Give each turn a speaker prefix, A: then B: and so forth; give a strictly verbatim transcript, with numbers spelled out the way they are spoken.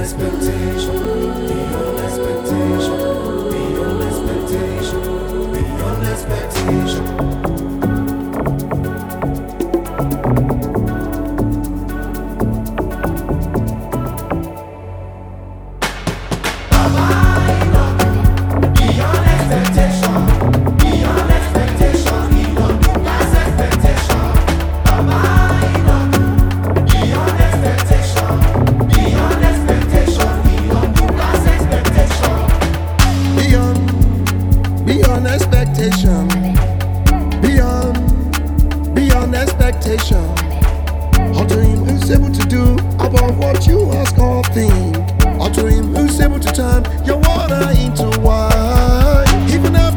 A: expectation, beyond expectation, beyond expectation, beyond expectation.
B: Beyond expectation, beyond, beyond expectation. Unto him who's able to do above what you ask or think. Unto him who's able to turn your water into wine. Even after